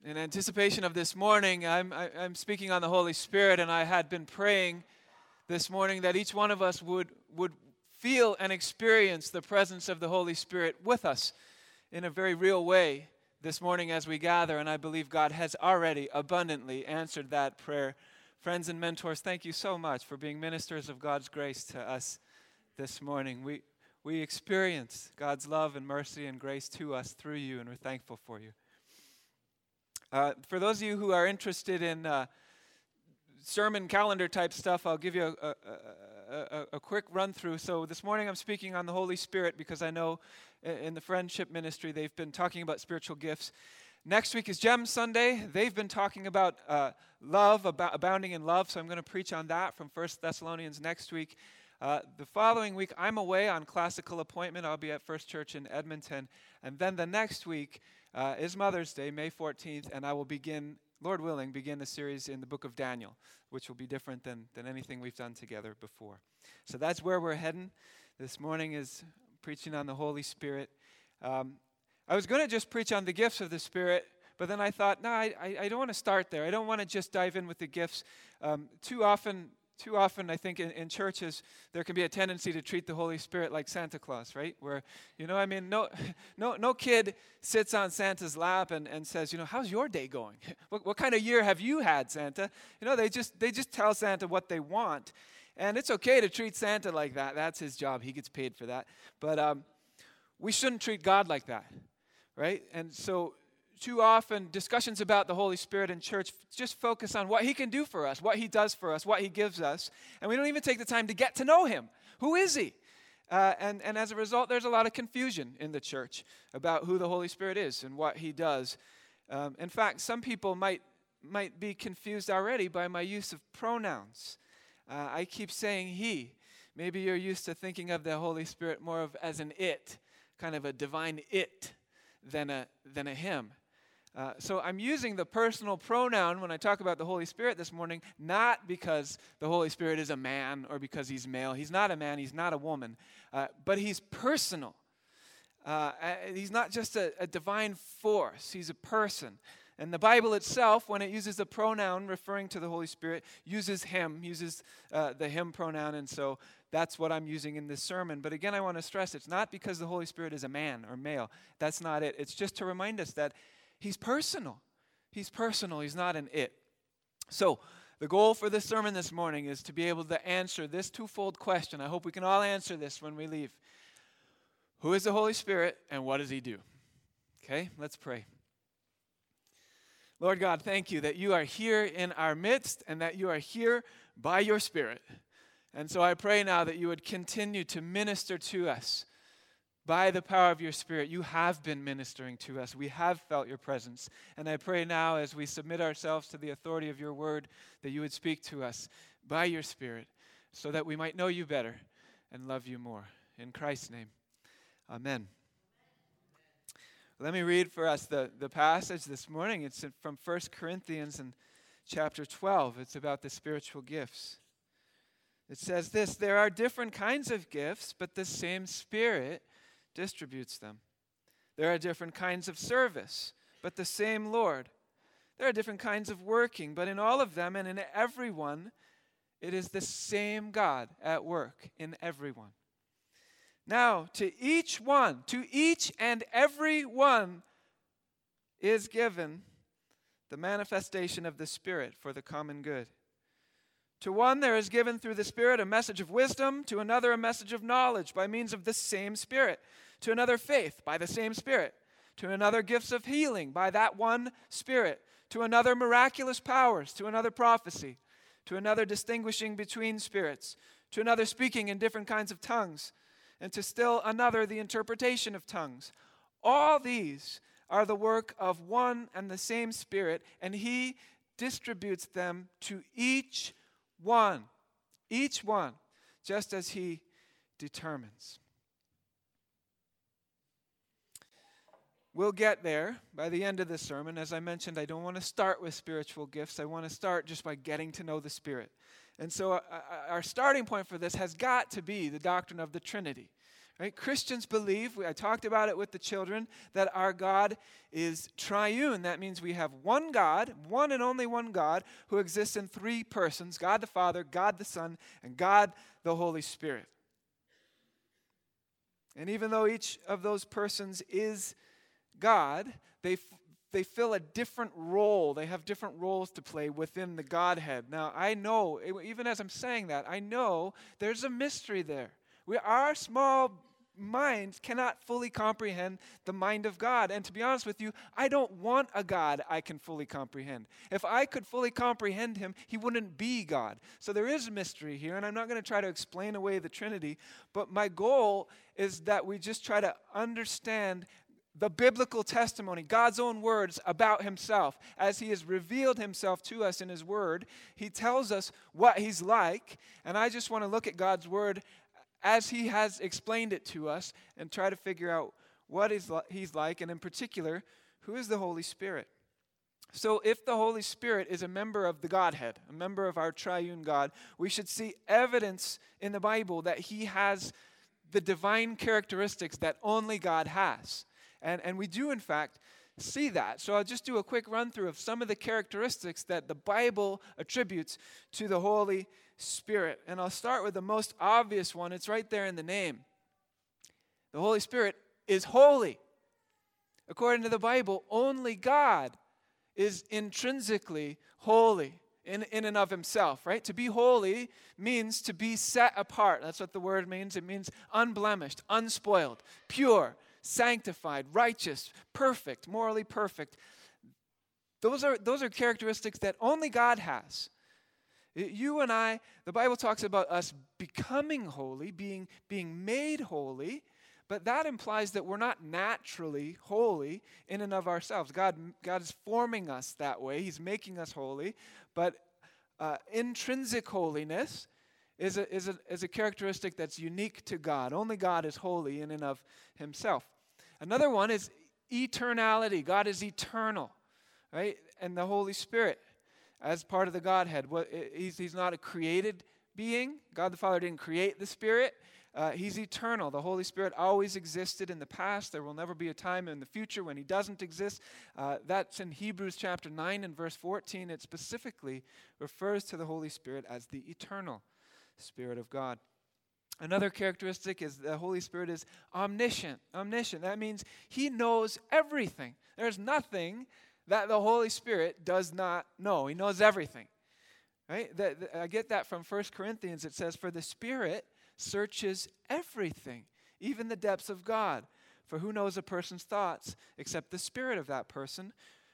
In anticipation of this morning, I'm speaking on the Holy Spirit, and I had been praying this morning that each one of us would feel and experience the presence of the Holy Spirit with us in a very real way this morning as we gather, and I believe God has already abundantly answered that prayer. Friends and mentors, thank you so much for being ministers of God's grace to us this morning. We experience God's love and mercy and grace to us through you, and we're thankful for you. For those of you who are interested in sermon calendar type stuff, I'll give you a quick run through. So this morning I'm speaking on the Holy Spirit because I know in the friendship ministry they've been talking about spiritual gifts. Next week is Gem Sunday. They've been talking about love, about abounding in love, so I'm going to preach on that from 1 Thessalonians next week. The following week, I'm away on classical appointment. I'll be at First Church in Edmonton. And then the next week is Mother's Day, May 14th, and I will begin, Lord willing, begin a series in the book of Daniel, which will be different than anything we've done together before. So that's where we're heading. This morning is preaching on the Holy Spirit. I was going to just preach on the gifts of the Spirit, but then I thought, no, I don't want to start there. I don't want to just dive in with the gifts. Too often, I think in churches, there can be a tendency to treat the Holy Spirit like Santa Claus, right? Where, no kid sits on Santa's lap and says, how's your day going? What kind of year have you had, Santa? They just tell Santa what they want. And it's okay to treat Santa like that. That's his job. He gets paid for that. But we shouldn't treat God like that, right? And so too often, discussions about the Holy Spirit in church just focus on what He can do for us, what He does for us, what He gives us, and we don't even take the time to get to know Him. Who is He? And as a result, there's a lot of confusion in the church about who the Holy Spirit is and what He does. In fact, some people might be confused already by my use of pronouns. I keep saying He. Maybe you're used to thinking of the Holy Spirit more of as an it, kind of a divine it, than a Him. So I'm using the personal pronoun when I talk about the Holy Spirit this morning, not because the Holy Spirit is a man or because He's male. He's not a man, He's not a woman, but He's personal. He's not just a divine force, He's a person. And the Bible itself, when it uses the pronoun referring to the Holy Spirit, uses Him, uses the Him pronoun, and so that's what I'm using in this sermon. But again, I want to stress, it's not because the Holy Spirit is a man or male. That's not it. It's just to remind us that He's personal. He's personal. He's not an it. So the goal for this sermon this morning is to be able to answer this twofold question. I hope we can all answer this when we leave. Who is the Holy Spirit and what does He do? Okay, let's pray. Lord God, thank you that you are here in our midst and that you are here by your Spirit. And so I pray now that you would continue to minister to us by the power of your Spirit. You have been ministering to us. We have felt your presence. And I pray now as we submit ourselves to the authority of your word that you would speak to us by your Spirit so that we might know you better and love you more. In Christ's name, amen. Let me read for us the passage this morning. It's from 1 Corinthians in chapter 12. It's about the spiritual gifts. It says this: there are different kinds of gifts, but the same Spirit distributes them. There are different kinds of service, but the same Lord. There are different kinds of working, but in all of them and in everyone, it is the same God at work in everyone. Now, to each and every one is given the manifestation of the Spirit for the common good. To one there is given through the Spirit a message of wisdom, to another a message of knowledge by means of the same Spirit, to another faith by the same Spirit, to another gifts of healing by that one Spirit, to another miraculous powers, to another prophecy, to another distinguishing between spirits, to another speaking in different kinds of tongues, and to still another the interpretation of tongues. All these are the work of one and the same Spirit, and He distributes them to each one, just as He determines. We'll get there by the end of this sermon. As I mentioned, I don't want to start with spiritual gifts. I want to start just by getting to know the Spirit. And so our starting point for this has got to be the doctrine of the Trinity. Right? Christians believe, I talked about it with the children, that our God is triune. That means we have one God, one and only one God, who exists in three persons: God the Father, God the Son, and God the Holy Spirit. And even though each of those persons is God, they fill a different role. They have different roles to play within the Godhead. Now, I know, even as I'm saying that, I know there's a mystery there. Our small minds cannot fully comprehend the mind of God. And to be honest with you, I don't want a God I can fully comprehend. If I could fully comprehend him, he wouldn't be God. So there is a mystery here, and I'm not going to try to explain away the Trinity, but my goal is that we just try to understand the biblical testimony, God's own words about himself. As he has revealed himself to us in his word, he tells us what he's like, and I just want to look at God's word as he has explained it to us and try to figure out what he's like, and in particular, who is the Holy Spirit. So if the Holy Spirit is a member of the Godhead, a member of our triune God, we should see evidence in the Bible that he has the divine characteristics that only God has. And we do, in fact, see that. So I'll just do a quick run through of some of the characteristics that the Bible attributes to the Holy Spirit. And I'll start with the most obvious one. It's right there in the name. The Holy Spirit is holy. According to the Bible, only God is intrinsically holy in and of himself, right? To be holy means to be set apart. That's what the word means. It means unblemished, unspoiled, pure, sanctified, righteous, perfect, morally perfect. Those are characteristics that only God has. You and I, the Bible talks about us becoming holy, being made holy, but that implies that we're not naturally holy in and of ourselves. God is forming us that way. He's making us holy, but intrinsic holiness is a characteristic that's unique to God. Only God is holy in and of himself. Another one is eternality. God is eternal, right? And the Holy Spirit, as part of the Godhead, he's not a created being. God the Father didn't create the Spirit. He's eternal. The Holy Spirit always existed in the past. There will never be a time in the future when he doesn't exist. That's in Hebrews chapter 9 and verse 14. It specifically refers to the Holy Spirit as the eternal Spirit of God. Another characteristic is the Holy Spirit is omniscient. Omniscient. That means he knows everything. There's nothing that the Holy Spirit does not know. He knows everything. Right? I get that from 1 Corinthians. It says, "For the Spirit searches everything, even the depths of God. For who knows a person's thoughts except the spirit of that person?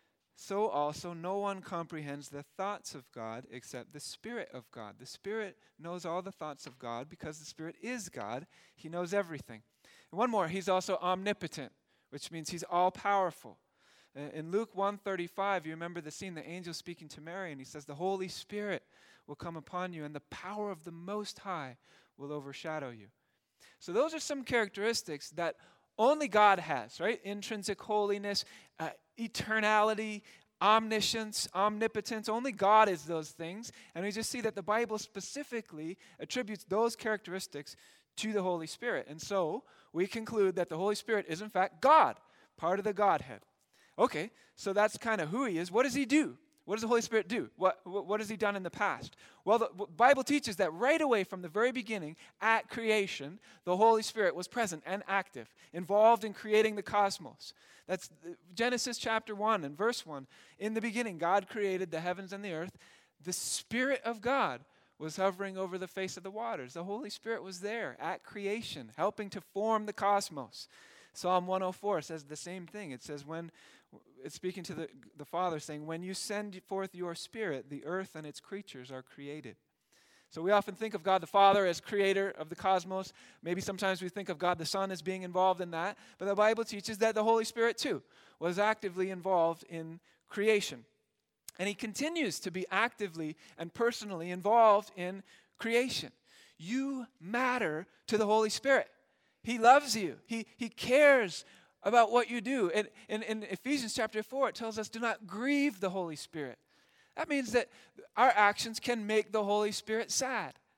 So also no one comprehends the thoughts of God except the Spirit of God." The Spirit knows all the thoughts of God because the Spirit is God. He knows everything. And one more, he's also omnipotent, which means he's all-powerful. In Luke 1:35, you remember the scene, the angel speaking to Mary, and he says, "The Holy Spirit will come upon you, and the power of the Most High will overshadow you." So those are some characteristics that only God has, right? Intrinsic holiness, eternality, omniscience, omnipotence. Only God is those things. And we just see that the Bible specifically attributes those characteristics to the Holy Spirit. And so we conclude that the Holy Spirit is in fact God, part of the Godhead. Okay, so that's kind of who he is. What does he do? What does the Holy Spirit do? What has he done in the past? Well, the Bible teaches that right away from the very beginning, at creation, the Holy Spirit was present and active, involved in creating the cosmos. That's Genesis chapter 1 and verse 1. In the beginning, God created the heavens and the earth. The Spirit of God was hovering over the face of the waters. The Holy Spirit was there at creation, helping to form the cosmos. Psalm 104 says the same thing. It says, when it's speaking to the Father, saying, "When you send forth your Spirit, the earth and its creatures are created." So we often think of God the Father as creator of the cosmos. Maybe sometimes we think of God the Son as being involved in that. But the Bible teaches that the Holy Spirit too was actively involved in creation. And he continues to be actively and personally involved in creation. You matter to the Holy Spirit. He loves you. He cares about what you do. In Ephesians chapter 4, it tells us, do not grieve the Holy Spirit. That means that our actions can make the Holy Spirit sad.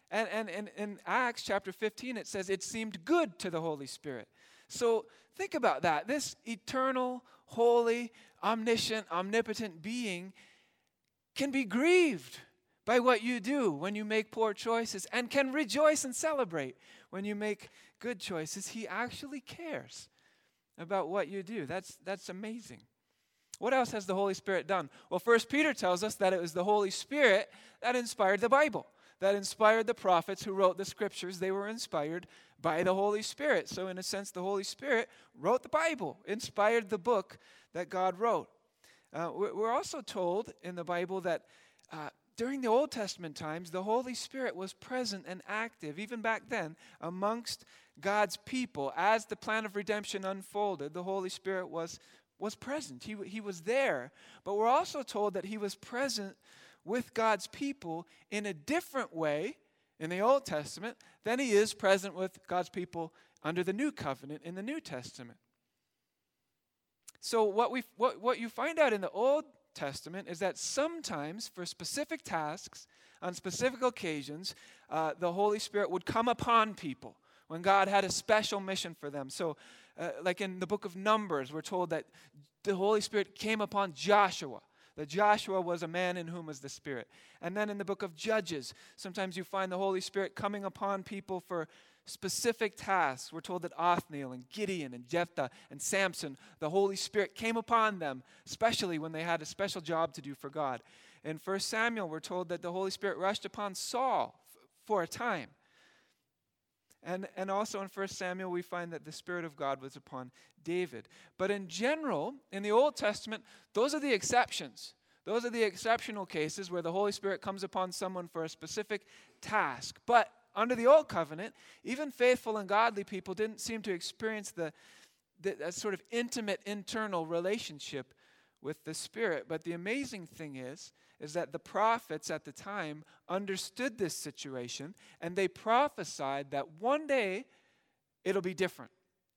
And in Acts chapter 15, it says it seemed good to the Holy Spirit. So think about that. This eternal, holy, omniscient, omnipotent being can be grieved by what you do when you make poor choices, and can rejoice and celebrate when you make good choices. He actually cares about what you do. That's amazing. What else has the Holy Spirit done? Well, 1 Peter tells us that it was the Holy Spirit that inspired the Bible, that inspired the prophets who wrote the scriptures. They were inspired by the Holy Spirit. So in a sense, the Holy Spirit wrote the Bible, inspired the book that God wrote. We're also told in the Bible that during the Old Testament times, the Holy Spirit was present and active, even back then, amongst God's people. As the plan of redemption unfolded, the Holy Spirit was present. He was there. But we're also told that he was present with God's people in a different way in the Old Testament than he is present with God's people under the New Covenant in the New Testament. So what you find out in the Old Testament is that sometimes for specific tasks, on specific occasions, the Holy Spirit would come upon people when God had a special mission for them. So like in the book of Numbers, we're told that the Holy Spirit came upon Joshua. That Joshua was a man in whom was the Spirit. And then in the book of Judges, sometimes you find the Holy Spirit coming upon people for specific tasks. We're told that Othniel and Gideon and Jephthah and Samson, the Holy Spirit came upon them, especially when they had a special job to do for God. In 1 Samuel, we're told that the Holy Spirit rushed upon Saul for a time. And also in 1 Samuel, we find that the Spirit of God was upon David. But in general, in the Old Testament, those are the exceptions. Those are the exceptional cases where the Holy Spirit comes upon someone for a specific task. But under the Old Covenant, even faithful and godly people didn't seem to experience the sort of intimate internal relationship with the Spirit. But the amazing thing is that the prophets at the time understood this situation, and they prophesied that one day it'll be different.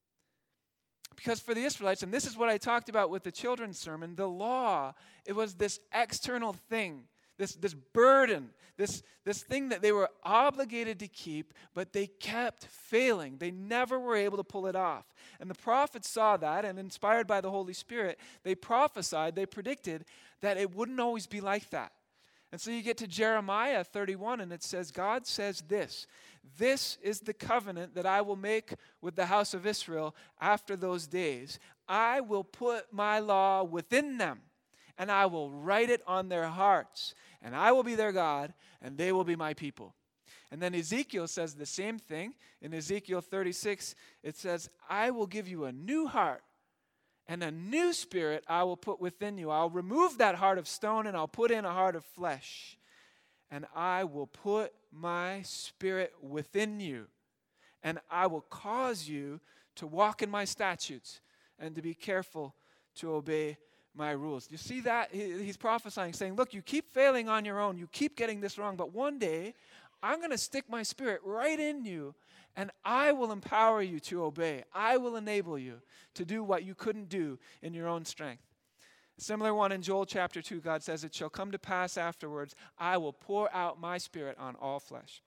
Because for the Israelites, and this is what I talked about with the children's sermon, the law, it was this external thing, this burden, this thing that they were obligated to keep, but they kept failing. They never were able to pull it off. And the prophets saw that, and inspired by the Holy Spirit, they prophesied, they predicted that it wouldn't always be like that. And so you get to Jeremiah 31, and it says, God says this is the covenant that I will make with the house of Israel after those days. I will put my law within them, and I will write it on their hearts, and I will be their God, and they will be my people. And then Ezekiel says the same thing. In Ezekiel 36, it says, I will give you a new heart, and a new spirit I will put within you. I'll remove that heart of stone, and I'll put in a heart of flesh. And I will put my spirit within you, and I will cause you to walk in my statutes and to be careful to obey my rules. You see that? He's prophesying, saying, look, you keep failing on your own. You keep getting this wrong. But one day, I'm going to stick my spirit right in you, and I will empower you to obey. I will enable you to do what you couldn't do in your own strength. A similar one in Joel chapter 2, God says, it shall come to pass afterwards, I will pour out my spirit on all flesh.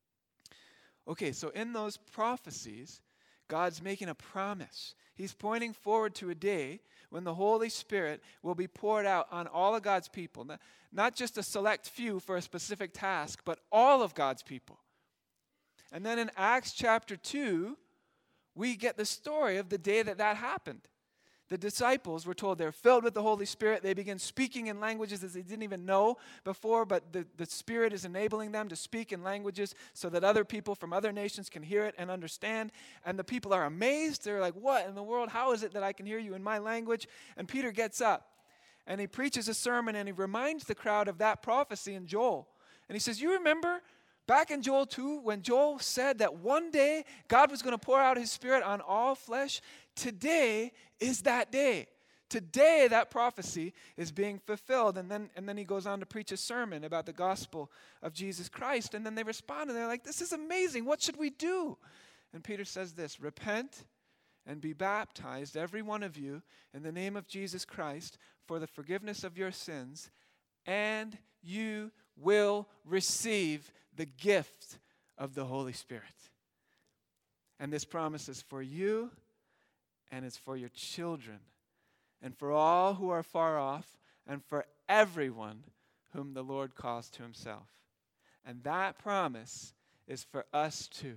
Okay, so in those prophecies, God's making a promise. He's pointing forward to a day when the Holy Spirit will be poured out on all of God's people. Not just a select few for a specific task, but all of God's people. And then in Acts chapter 2, we get the story of the day that happened. The disciples were told they're filled with the Holy Spirit. They begin speaking in languages that they didn't even know before, but the Spirit is enabling them to speak in languages so that other people from other nations can hear it and understand. And the people are amazed. They're like, what in the world? How is it that I can hear you in my language? And Peter gets up and he preaches a sermon and he reminds the crowd of that prophecy in Joel. And he says, you remember back in Joel 2 when Joel said that one day God was going to pour out his Spirit on all flesh? Today is that day. Today that prophecy is being fulfilled. And then he goes on to preach a sermon about the gospel of Jesus Christ. And then they respond and they're like, this is amazing. What should we do? And Peter says this, repent and be baptized, every one of you, in the name of Jesus Christ for the forgiveness of your sins, and you will receive the gift of the Holy Spirit. And this promise is for you, and it's for your children, and for all who are far off, and for everyone whom the Lord calls to himself. And that promise is for us too.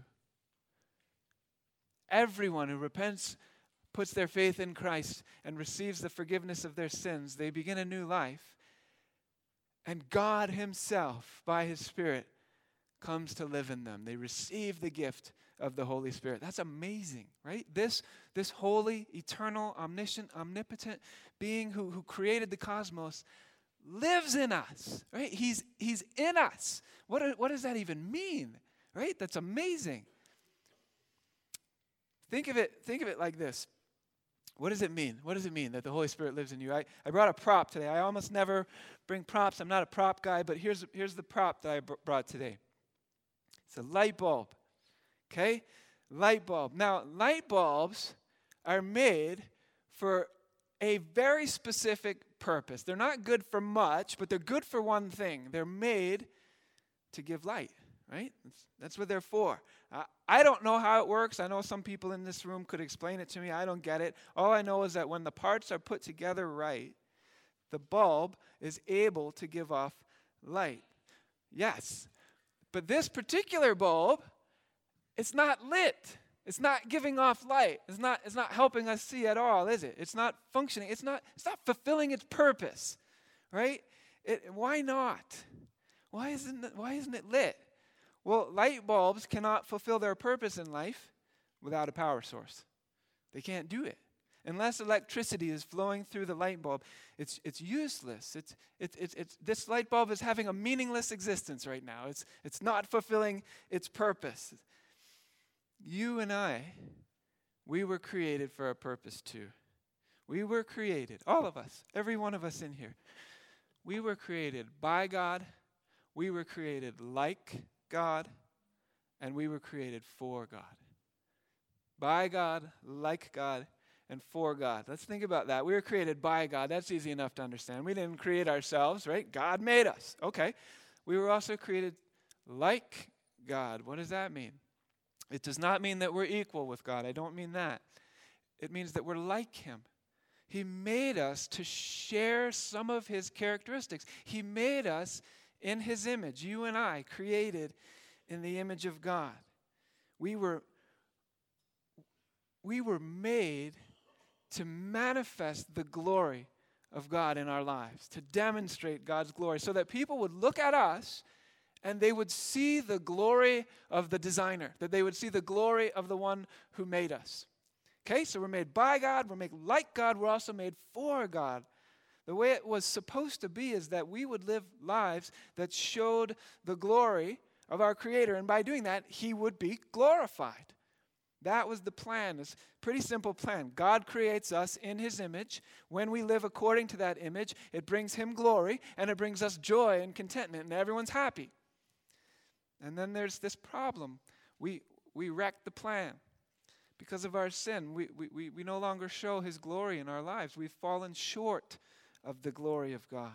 Everyone who repents, puts their faith in Christ, and receives the forgiveness of their sins, they begin a new life. And God himself, by his Spirit, comes to live in them. They receive the gift of the Holy Spirit. That's amazing, right? This holy, eternal, omniscient, omnipotent being who created the cosmos lives in us, right? He's in us. What does that even mean, right? That's amazing. Think of it like this. What does it mean? What does it mean that the Holy Spirit lives in you? I brought a prop today. I almost never bring props. I'm not a prop guy, but here's the prop that I brought today. It's a light bulb. Okay? Light bulb. Now, light bulbs are made for a very specific purpose. They're not good for much, but they're good for one thing. They're made to give light, right? That's what they're for. I don't know how it works. I know some people in this room could explain it to me. I don't get it. All I know is that when the parts are put together right, the bulb is able to give off light. Yes. But this particular bulb, it's not lit. It's not giving off light. It's not helping us see at all, is it? It's not functioning. It's not fulfilling its purpose, right? Why not? Why isn't it lit? Well, light bulbs cannot fulfill their purpose in life without a power source. They can't do it. Unless electricity is flowing through the light bulb, it's useless. This light bulb is having a meaningless existence right now. It's not fulfilling its purpose. You and I, we were created for a purpose too. We were created, all of us, every one of us in here. We were created by God. We were created like God, and we were created for God. By God, like God, and for God. Let's think about that. We were created by God. That's easy enough to understand. We didn't create ourselves, right? God made us. Okay. We were also created like God. What does that mean? It does not mean that we're equal with God. I don't mean that. It means that we're like him. He made us to share some of his characteristics. He made us in his image, you and I, created in the image of God. We were made to manifest the glory of God in our lives, to demonstrate God's glory, so that people would look at us and they would see the glory of the designer, that they would see the glory of the one who made us. Okay, so we're made by God, we're made like God, we're also made for God. The way it was supposed to be is that we would live lives that showed the glory of our Creator. And by doing that, he would be glorified. That was the plan. It's a pretty simple plan. God creates us in his image. When we live according to that image, it brings him glory, and it brings us joy and contentment, and everyone's happy. And then there's this problem. We wreck the plan. Because of our sin, we no longer show his glory in our lives. We've fallen short of the glory of God.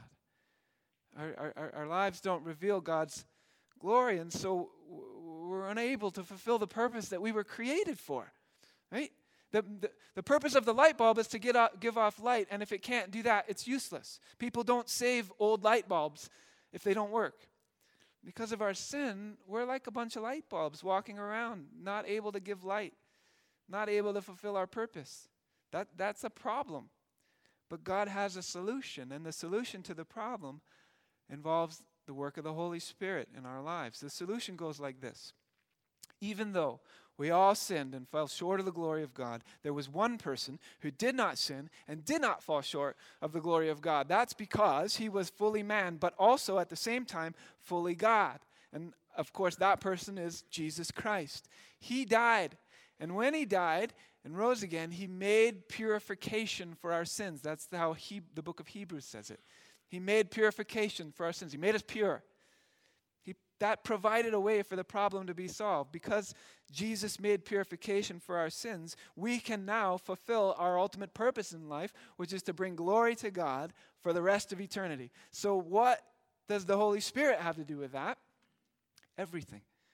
Our lives don't reveal God's glory, and so we're unable to fulfill the purpose that we were created for, right? The purpose of the light bulb is to give off light, and if it can't do that, it's useless. People don't save old light bulbs if they don't work. Because of our sin, we're like a bunch of light bulbs walking around, not able to give light, not able to fulfill our purpose. That's a problem. But God has a solution, and the solution to the problem involves the work of the Holy Spirit in our lives. The solution goes like this. Even though we all sinned and fell short of the glory of God, there was one person who did not sin and did not fall short of the glory of God. That's because he was fully man, but also at the same time fully God. And of course, that person is Jesus Christ. He died, and when he died and rose again, he made purification for our sins. That's how the book of Hebrews says it. He made purification for our sins. He made us pure. That provided a way for the problem to be solved. Because Jesus made purification for our sins, we can now fulfill our ultimate purpose in life, which is to bring glory to God for the rest of eternity. So what does the Holy Spirit have to do with that? Everything.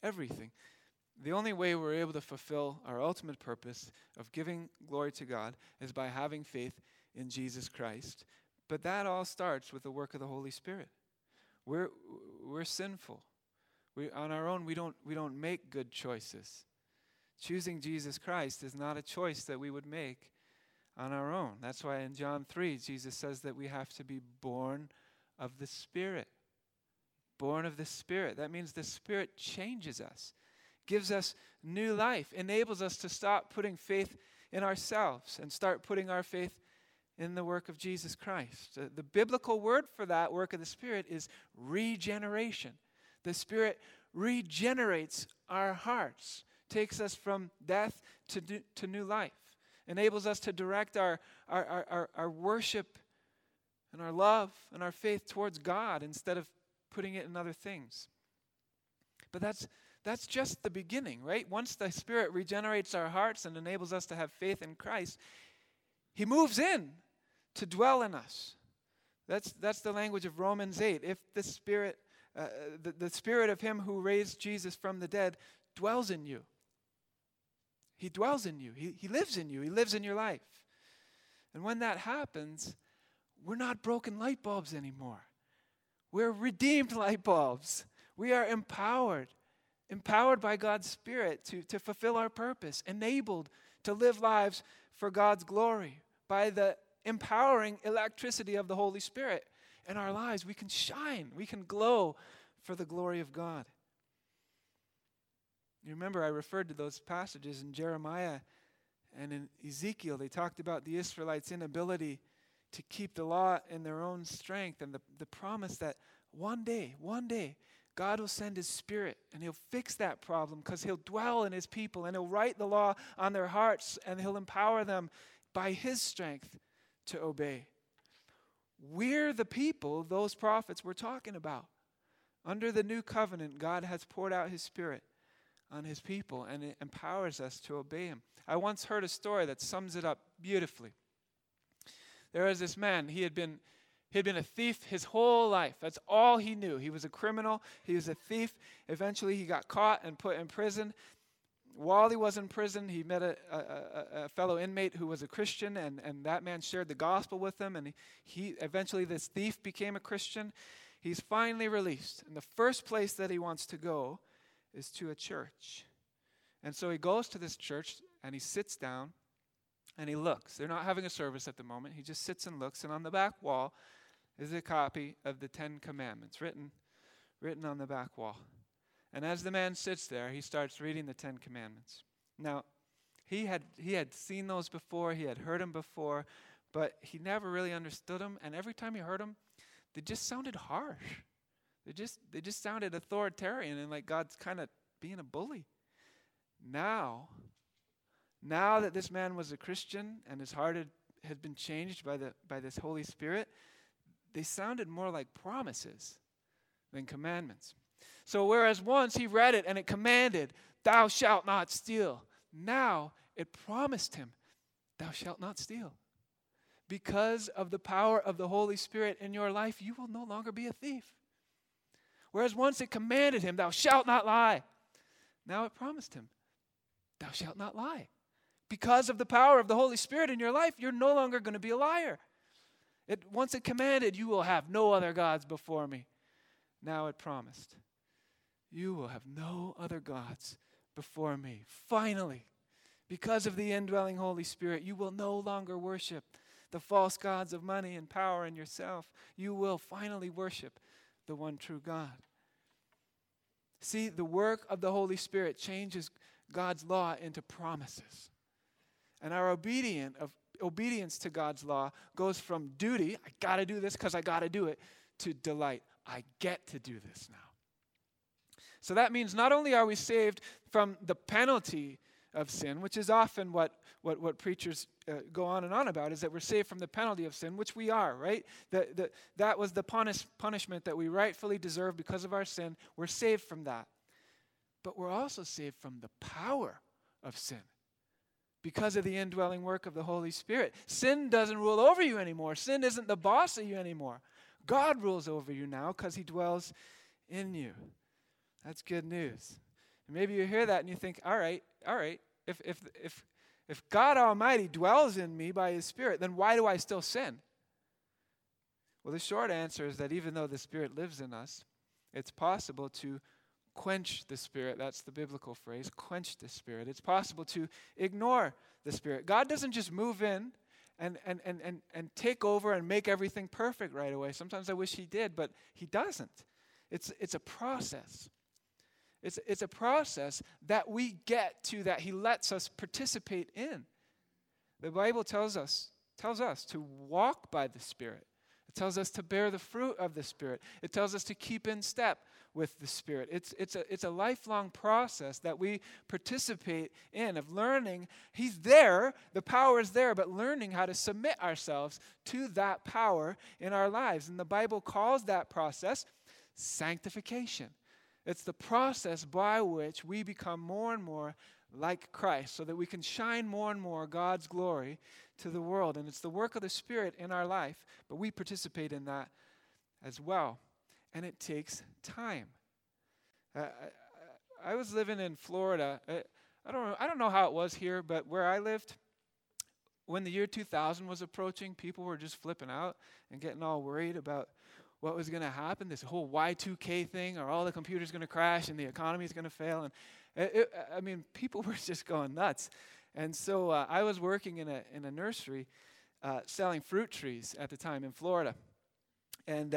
everything. The only way we're able to fulfill our ultimate purpose of giving glory to God is by having faith in Jesus Christ. But that all starts with the work of the Holy Spirit. We're sinful. On our own, we don't make good choices. Choosing Jesus Christ is not a choice that we would make on our own. That's why in John 3, Jesus says that we have to be born of the Spirit. Born of the Spirit. That means the Spirit changes us, gives us new life, enables us to stop putting faith in ourselves and start putting our faith in the work of Jesus Christ. The biblical word for that work of the Spirit is regeneration. The Spirit regenerates our hearts, takes us from death to new life, enables us to direct our worship and our love and our faith towards God instead of putting it in other things. But that's just the beginning, right? Once the Spirit regenerates our hearts and enables us to have faith in Christ, He moves in to dwell in us. That's the language of Romans 8. If the Spirit, the Spirit of Him who raised Jesus from the dead dwells in you, He dwells in you. He lives in you. He lives in your life. And when that happens, we're not broken light bulbs anymore. We're redeemed light bulbs. We are empowered by God's Spirit to fulfill our purpose, enabled to live lives for God's glory. By the empowering electricity of the Holy Spirit in our lives, we can shine, we can glow for the glory of God. You remember I referred to those passages in Jeremiah and in Ezekiel. They talked about the Israelites' inability to keep the law in their own strength, and the promise that one day, God will send His Spirit and He'll fix that problem because He'll dwell in His people and He'll write the law on their hearts and He'll empower them by His strength to obey. We're the people those prophets were talking about. Under the new covenant, God has poured out His Spirit on His people, and it empowers us to obey Him. I once heard a story that sums it up beautifully. There was this man, he had been a thief his whole life. That's all he knew. He was a criminal, he was a thief. Eventually he got caught and put in prison. While he was in prison, he met a fellow inmate who was a Christian, and that man shared the gospel with him, and he eventually this thief became a Christian. He's finally released, and the first place that he wants to go is to a church. And so he goes to this church, and he sits down, and he looks. They're not having a service at the moment. He just sits and looks, and on the back wall is a copy of the Ten Commandments, written on the back wall. And as the man sits there, he starts reading the Ten Commandments. Now, he had seen those before, he had heard them before, but he never really understood them. And every time he heard them, they just sounded harsh. They just sounded authoritarian and like God's kind of being a bully. Now that this man was a Christian and his heart had been changed by this Holy Spirit, they sounded more like promises than commandments. So whereas once he read it and it commanded, "Thou shalt not steal," now it promised him, "Thou shalt not steal." Because of the power of the Holy Spirit in your life, you will no longer be a thief. Whereas once it commanded him, "Thou shalt not lie," now it promised him, "Thou shalt not lie." Because of the power of the Holy Spirit in your life, you're no longer going to be a liar. Once it commanded, "You will have no other gods before me." Now it promised, "You will have no other gods before me." Finally, because of the indwelling Holy Spirit, you will no longer worship the false gods of money and power and yourself. You will finally worship the one true God. See, the work of the Holy Spirit changes God's law into promises. And our obedience to God's law goes from duty, I got to do this because I got to do it, to delight. I get to do this now. So that means not only are we saved from the penalty of sin, which is often what preachers go on and on about, is that we're saved from the penalty of sin, which we are, right? That was the punishment that we rightfully deserve because of our sin. We're saved from that. But we're also saved from the power of sin because of the indwelling work of the Holy Spirit. Sin doesn't rule over you anymore. Sin isn't the boss of you anymore. God rules over you now because He dwells in you. That's good news. And maybe you hear that and you think, all right, if God Almighty dwells in me by his Spirit, then why do I still sin? Well, the short answer is that even though the Spirit lives in us, it's possible to quench the Spirit. That's the biblical phrase, quench the Spirit. It's possible to ignore the Spirit. God doesn't just move in and take over and make everything perfect right away. Sometimes I wish he did, but he doesn't. It's a process. It's a process that we get to, that he lets us participate in. The Bible tells us to walk by the Spirit. It tells us to bear the fruit of the Spirit. It tells us to keep in step with the Spirit. It's a lifelong process that we participate in, of learning. He's there, the power is there, but learning how to submit ourselves to that power in our lives. And the Bible calls that process sanctification. It's the process by which we become more and more like Christ, so that we can shine more and more God's glory to the world. And it's the work of the Spirit in our life, but we participate in that as well. And it takes time. I was living in Florida. I don't know how it was here, but where I lived, when the year 2000 was approaching, people were just flipping out and getting all worried about what was going to happen, this whole Y2K thing, or all the computers going to crash and the economy is going to fail. And people were just going nuts. And so I was working in a nursery selling fruit trees at the time in Florida. And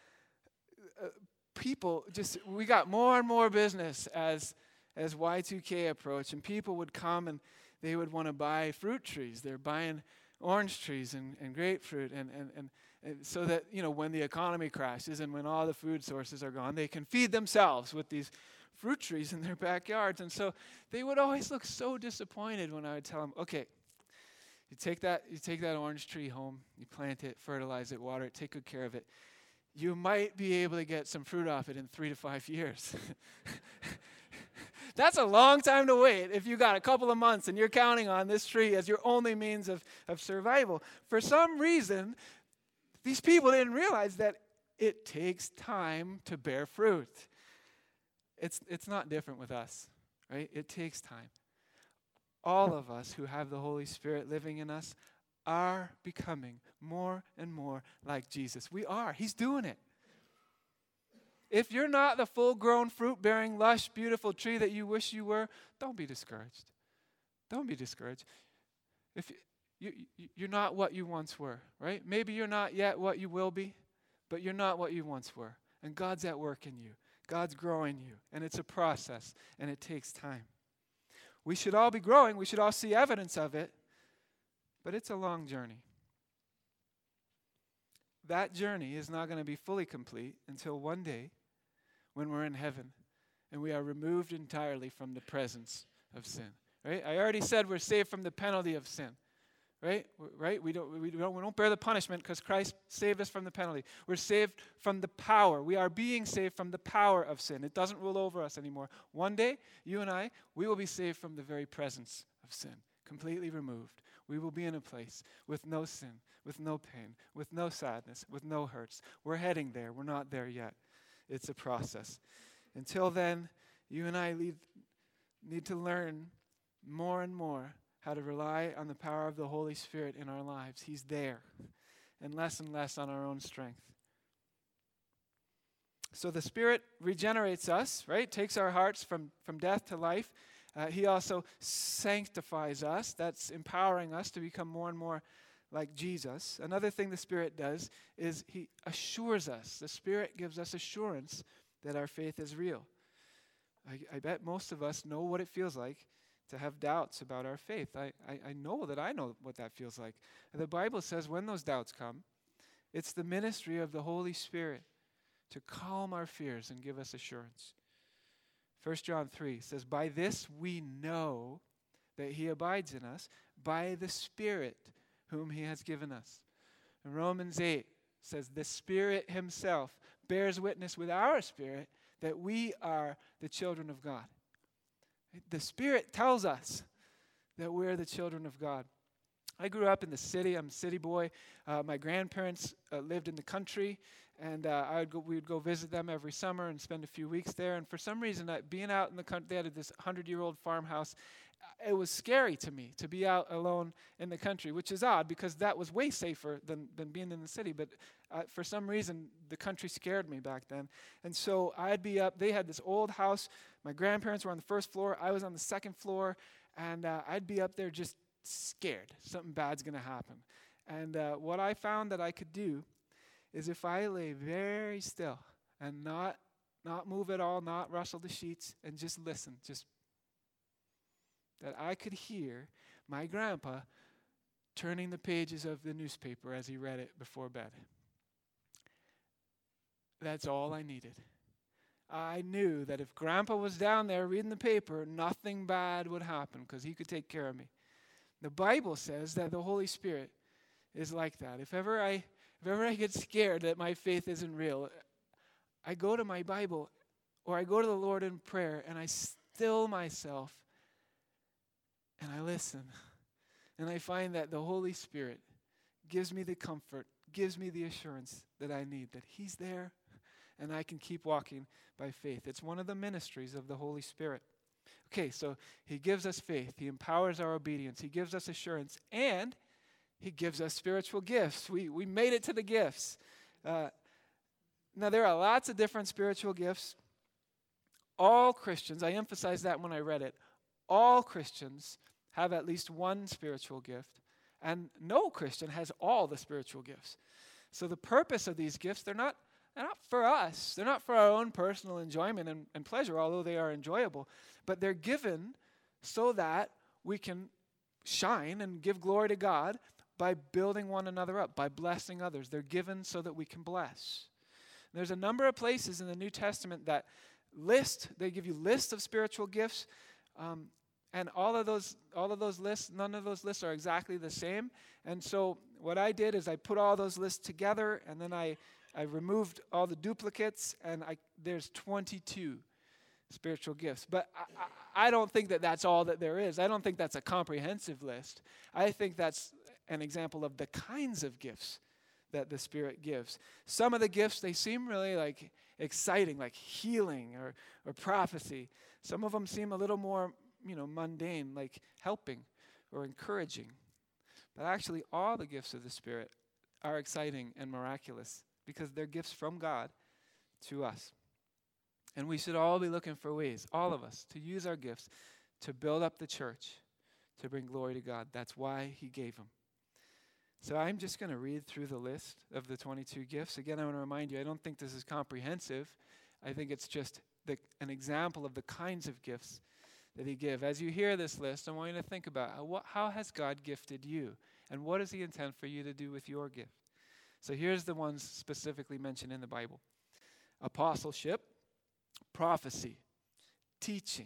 we got more and more business as Y2K approached. And people would come and they would want to buy fruit trees. They're buying orange trees and grapefruit and so that, when the economy crashes and when all the food sources are gone, they can feed themselves with these fruit trees in their backyards. And so they would always look so disappointed when I would tell them, okay, you take that orange tree home, you plant it, fertilize it, water it, take good care of it. You might be able to get some fruit off it in 3 to 5 years. That's a long time to wait if you got a couple of months and you're counting on this tree as your only means of survival. For some reason, these people didn't realize that it takes time to bear fruit. It's not different with us, right? It takes time. All of us who have the Holy Spirit living in us are becoming more and more like Jesus. We are. He's doing it. If you're not the full-grown, fruit-bearing, lush, beautiful tree that you wish you were, don't be discouraged. Don't be discouraged. If you're not what you once were, right? Maybe you're not yet what you will be, but you're not what you once were. And God's at work in you. God's growing you. And it's a process, and it takes time. We should all be growing. We should all see evidence of it. But it's a long journey. That journey is not going to be fully complete until one day when we're in heaven and we are removed entirely from the presence of sin. Right? I already said we're saved from the penalty of sin. Right? We don't bear the punishment because Christ saved us from the penalty. We're saved from the power. We are being saved from the power of sin. It doesn't rule over us anymore. One day, you and I, we will be saved from the very presence of sin, completely removed. We will be in a place with no sin, with no pain, with no sadness, with no hurts. We're heading there. We're not there yet. It's a process. Until then, you and I need to learn more and more how to rely on the power of the Holy Spirit in our lives. He's there. And less on our own strength. So the Spirit regenerates us, right? Takes our hearts from death to life. He also sanctifies us. That's empowering us to become more and more like Jesus. Another thing the Spirit does is he assures us. The Spirit gives us assurance that our faith is real. I bet most of us know what it feels like to have doubts about our faith. I know that I know what that feels like. And the Bible says when those doubts come, it's the ministry of the Holy Spirit to calm our fears and give us assurance. 1 John 3 says, by this we know that he abides in us, by the Spirit whom he has given us. And Romans 8 says, the Spirit himself bears witness with our spirit that we are the children of God. The Spirit tells us that we're the children of God. I grew up in the city. I'm a city boy. My grandparents lived in the country, and we would go visit them every summer and spend a few weeks there. And for some reason, being out in the country, they had this 100-year-old farmhouse. It was scary to me to be out alone in the country, which is odd because that was way safer than being in the city. But for some reason, the country scared me back then. And so I'd be up. They had this old house. My grandparents were on the first floor. I was on the second floor. And I'd be up there just scared. Something bad's going to happen. And what I found that I could do is if I lay very still and not move at all, not rustle the sheets, and just listen, that I could hear my grandpa turning the pages of the newspaper as he read it before bed. That's all I needed. I knew that if Grandpa was down there reading the paper, nothing bad would happen because he could take care of me. The Bible says that the Holy Spirit is like that. If ever I get scared that my faith isn't real, I go to my Bible or I go to the Lord in prayer and I still myself and I listen. And I find that the Holy Spirit gives me the comfort, gives me the assurance that I need, that He's there and I can keep walking by faith. It's one of the ministries of the Holy Spirit. Okay, so He gives us faith. He empowers our obedience. He gives us assurance. And He gives us spiritual gifts. We made it to the gifts. Now, there are lots of different spiritual gifts. All Christians, I emphasized that when I read it, all Christians have at least one spiritual gift. And no Christian has all the spiritual gifts. So the purpose of these gifts, they're not for us. They're not for our own personal enjoyment and pleasure, although they are enjoyable. But they're given so that we can shine and give glory to God by building one another up, by blessing others. They're given so that we can bless. There's a number of places in the New Testament that they give you lists of spiritual gifts, and all of those lists, none of those lists are exactly the same. And so what I did is I put all those lists together, and then I removed all the duplicates, and there's 22 spiritual gifts. But I don't think that that's all that there is. I don't think that's a comprehensive list. I think that's an example of the kinds of gifts that the Spirit gives. Some of the gifts, they seem really like exciting, like healing or prophecy. Some of them seem a little more, mundane, like helping or encouraging. But actually, all the gifts of the Spirit are exciting and miraculous because they're gifts from God to us. And we should all be looking for ways, all of us, to use our gifts to build up the church, to bring glory to God. That's why He gave them. So I'm just going to read through the list of the 22 gifts. Again, I want to remind you, I don't think this is comprehensive. I think it's just an example of the kinds of gifts that He gives. As you hear this list, I want you to think about how has God gifted you? And what does He intend for you to do with your gift? So here's the ones specifically mentioned in the Bible. Apostleship, prophecy, teaching,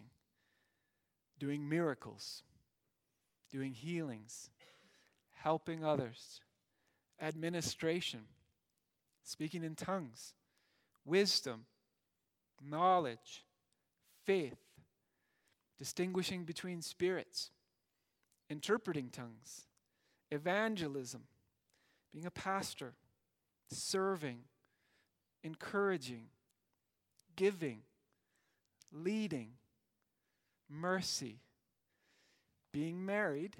doing miracles, doing healings, helping others, administration, speaking in tongues, wisdom, knowledge, faith, distinguishing between spirits, interpreting tongues, evangelism, being a pastor, serving, encouraging, giving, leading, mercy, being married,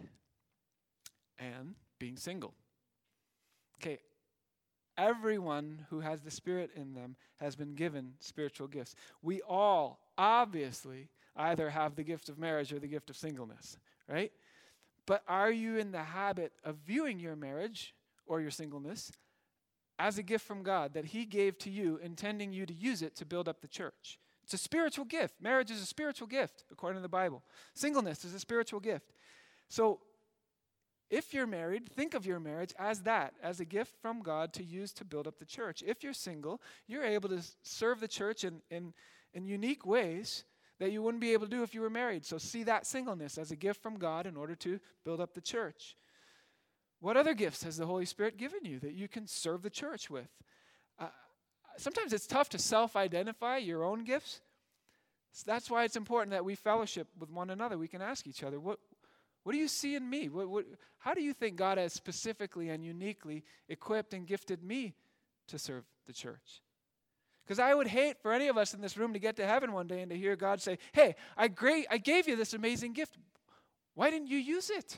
and being single. Okay, everyone who has the Spirit in them has been given spiritual gifts. We all, obviously, either have the gift of marriage or the gift of singleness, right? But are you in the habit of viewing your marriage or your singleness as a gift from God that He gave to you, intending you to use it to build up the church? It's a spiritual gift. Marriage is a spiritual gift, according to the Bible. Singleness is a spiritual gift. So, if you're married, think of your marriage as that, as a gift from God to use to build up the church. If you're single, you're able to serve the church in unique ways that you wouldn't be able to do if you were married. So see that singleness as a gift from God in order to build up the church. What other gifts has the Holy Spirit given you that you can serve the church with? Sometimes it's tough to self-identify your own gifts. So that's why it's important that we fellowship with one another. We can ask each other, What do you see in me? How do you think God has specifically and uniquely equipped and gifted me to serve the church? Because I would hate for any of us in this room to get to heaven one day and to hear God say, hey, I gave you this amazing gift. Why didn't you use it?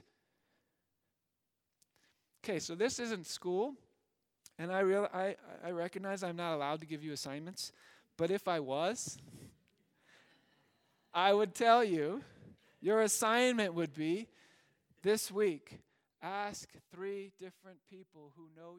Okay, so this isn't school, and I recognize I'm not allowed to give you assignments, but if I was, I would tell you, your assignment would be this week, ask 3 different people who know